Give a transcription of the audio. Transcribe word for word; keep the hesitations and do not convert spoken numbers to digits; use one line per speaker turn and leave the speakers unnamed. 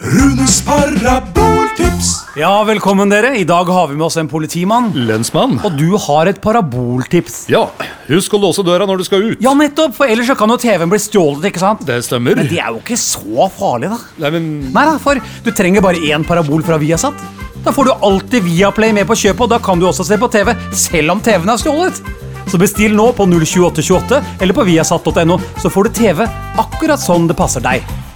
Runes paraboltips.
Ja, velkommen dere. I dag har vi med oss en politimann.
Lensmann.
Og du har et paraboltips.
Ja, husk å låse døra når du skal ut.
Ja, nettopp, for ellers så kan jo T V-en bli stjålet, ikke sant?
Det stemmer.
Men det er jo ikke så farlig da.
Nei, men...
Nei da, for du trenger bare én parabol fra Viasat. Da får du alltid Viaplay med på kjøpet, og da kan du også se på T V, selv om T V-en er stjålet. Så bestill nå på null sju åtte to åtte eller på viasat punktum no, så får du T V akkurat sånn det passer deg.